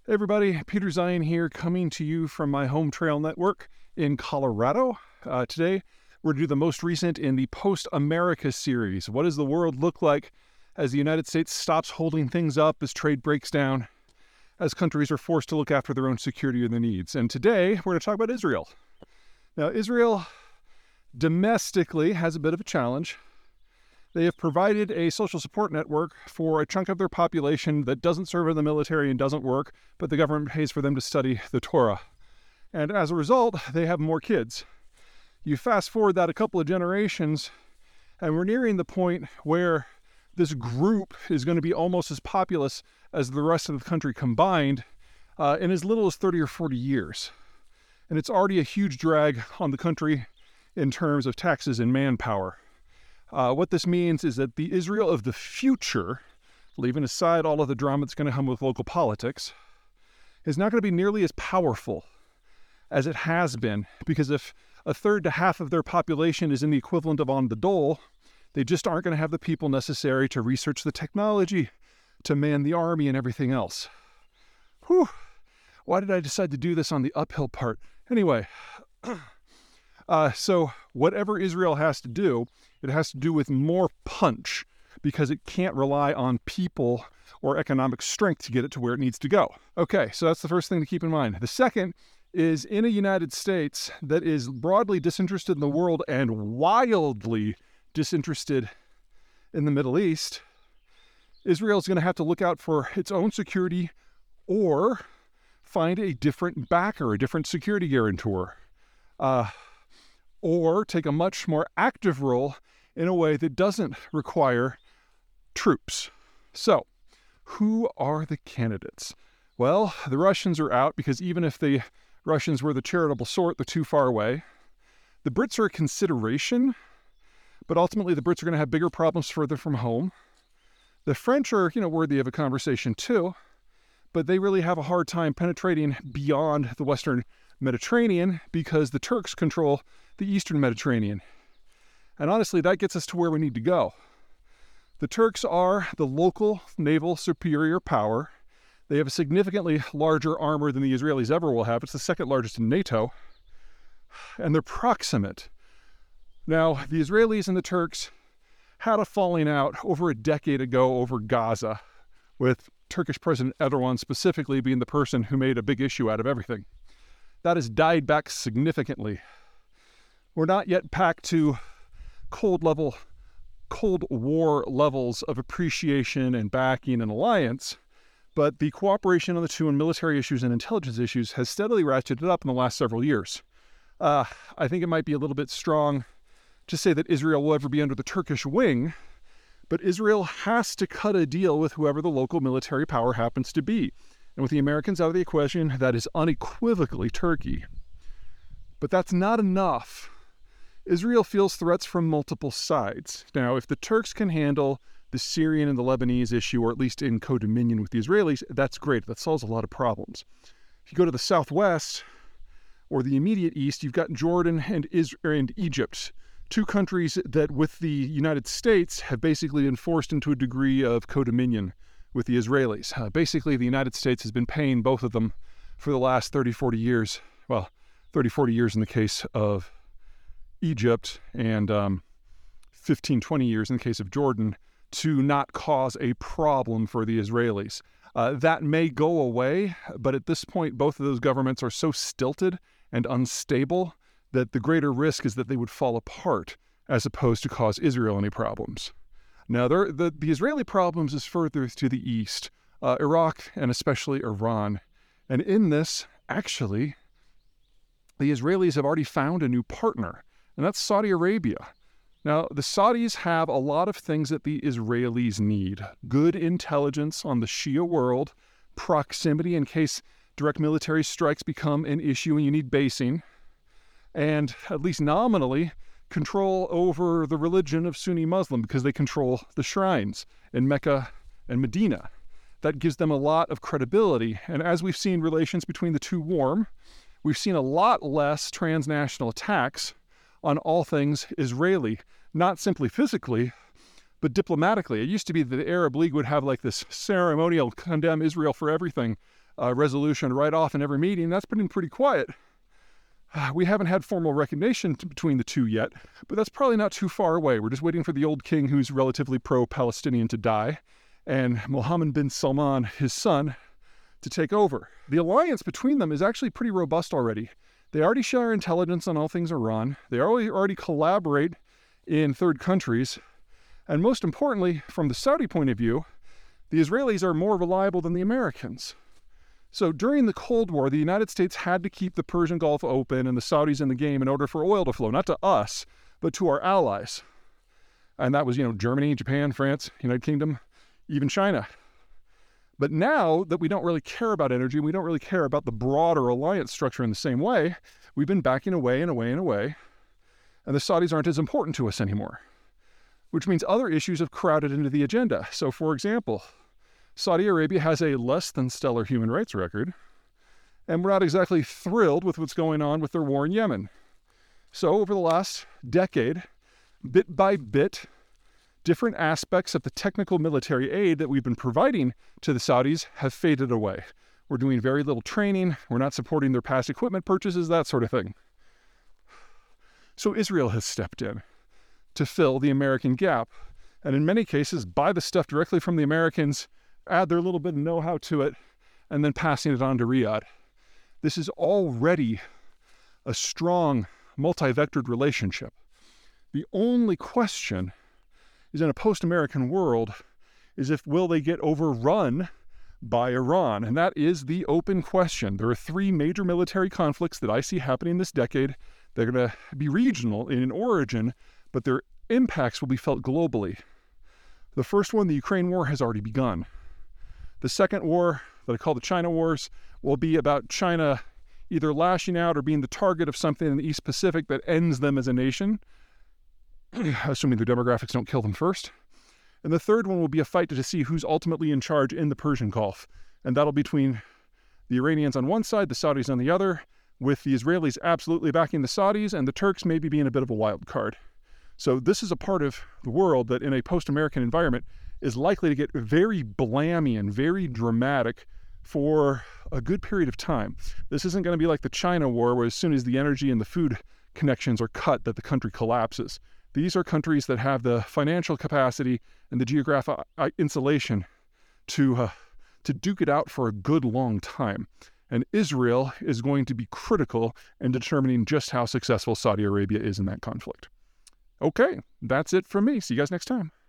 Hey everybody, Peter Zion here, coming to you from my home trail network in Colorado. Today, we're going to do the most recent in the Post-America series. What does the world look like as the United States stops holding things up, as trade breaks down, as countries are forced to look after their own security and their needs? And today, we're going to talk about Israel. Now, Israel domestically has a bit of a challenge. They have provided a social support network for a chunk of their population that doesn't serve in the military and doesn't work, but the government pays for them to study the Torah. And as a result, they have more kids. You fast forward that a couple of generations, and we're nearing the point where this group is going to be almost as populous as the rest of the country combined in as little as 30 or 40 years. And it's already a huge drag on the country in terms of taxes and manpower. What this means is that the Israel of the future, leaving aside all of the drama that's going to come with local politics, is not going to be nearly as powerful as it has been, because if a third to half of their population is in the equivalent of on the dole, they just aren't going to have the people necessary to research the technology, to man the army and everything else. Whew. Why did I decide to do this on the uphill part? Anyway, so whatever Israel has to do, it has to do with more punch, because it can't rely on people or economic strength to get it to where it needs to go. Okay, so that's the first thing to keep in mind. The second is, in a United States that is broadly disinterested in the world and wildly disinterested in the Middle East, Israel is going to have to look out for its own security or find a different backer, a different security guarantor, or take a much more active role in a way that doesn't require troops. So, who are the candidates? Well, the Russians are out, because even if the Russians were the charitable sort, they're too far away. The Brits are a consideration, but ultimately the Brits are going to have bigger problems further from home. The French are, worthy of a conversation too, but they really have a hard time penetrating beyond the Western Mediterranean, because the Turks control the Eastern Mediterranean. And honestly, that gets us to where we need to go. The Turks are the local naval superior power. They have a significantly larger armor than the Israelis ever will have. It's the second largest in NATO. And they're proximate. Now, the Israelis and the Turks had a falling out over a decade ago over Gaza, with Turkish President Erdogan specifically being the person who made a big issue out of everything. That has died back significantly. We're not yet back to Cold War levels of appreciation and backing and alliance, but the cooperation on the two on military issues and intelligence issues has steadily ratcheted up in the last several years. I think it might be a little bit strong to say that Israel will ever be under the Turkish wing, but Israel has to cut a deal with whoever the local military power happens to be. And with the Americans out of the equation, that is unequivocally Turkey. But that's not enough. Israel feels threats from multiple sides. Now, if the Turks can handle the Syrian and the Lebanese issue, or at least in co-dominion with the Israelis, that's great. That solves a lot of problems. If you go to the southwest or the immediate east, you've got Jordan and Egypt, two countries that with the United States have basically been forced into a degree of co-dominion with the Israelis. Basically, the United States has been paying both of them for the last 30, 40 years. Well, 30, 40 years in the case of Egypt, and 15, 20 years in the case of Jordan, to not cause a problem for the Israelis. That may go away, but at this point, both of those governments are so stilted and unstable that the greater risk is that they would fall apart, as opposed to cause Israel any problems. Now, the Israeli problems is further to the east, Iraq and especially Iran. And in this, actually, the Israelis have already found a new partner, and that's Saudi Arabia. Now, the Saudis have a lot of things that the Israelis need. Good intelligence on the Shia world, proximity in case direct military strikes become an issue and you need basing, and at least nominally, control over the religion of Sunni Muslim, because they control the shrines in Mecca and Medina. That gives them a lot of credibility. And as we've seen relations between the two warm, we've seen a lot less transnational attacks on all things Israeli, not simply physically, but diplomatically. It used to be that the Arab League would have like this ceremonial condemn Israel for everything resolution right off in every meeting. That's been pretty quiet. We haven't had formal recognition between the two yet, but that's probably not too far away. We're just waiting for the old king, who's relatively pro-Palestinian, to die, and Mohammed bin Salman, his son, to take over. The alliance between them is actually pretty robust already. They already share intelligence on all things Iran. They already collaborate in third countries. And most importantly, from the Saudi point of view, the Israelis are more reliable than the Americans. So during the Cold War, the United States had to keep the Persian Gulf open and the Saudis in the game in order for oil to flow, not to us, but to our allies. And that was, Germany, Japan, France, United Kingdom, even China. But now that we don't really care about energy, we don't really care about the broader alliance structure in the same way, we've been backing away and away and away, and the Saudis aren't as important to us anymore, which means other issues have crowded into the agenda. So, for example, Saudi Arabia has a less than stellar human rights record, and we're not exactly thrilled with what's going on with their war in Yemen. So over the last decade, bit by bit, different aspects of the technical military aid that we've been providing to the Saudis have faded away. We're doing very little training, we're not supporting their past equipment purchases, that sort of thing. So Israel has stepped in to fill the American gap, and in many cases buy the stuff directly from the Americans, add their little bit of know-how to it, and then passing it on to Riyadh. This is already a strong, multi-vectored relationship. The only question is, in a post-American world, is will they get overrun by Iran? And that is the open question. There are three major military conflicts that I see happening this decade. They're going to be regional in origin, but their impacts will be felt globally. The first one, the Ukraine war, has already begun. The second war, that I call the China Wars, will be about China either lashing out or being the target of something in the East Pacific that ends them as a nation, assuming their demographics don't kill them first. And the third one will be a fight to see who's ultimately in charge in the Persian Gulf. And that'll be between the Iranians on one side, the Saudis on the other, with the Israelis absolutely backing the Saudis and the Turks maybe being a bit of a wild card. So this is a part of the world that in a post-American environment is likely to get very blammy and very dramatic for a good period of time. This isn't going to be like the China war, where as soon as the energy and the food connections are cut, that the country collapses. These are countries that have the financial capacity and the geographic insulation to duke it out for a good long time. And Israel is going to be critical in determining just how successful Saudi Arabia is in that conflict. Okay, that's it from me. See you guys next time.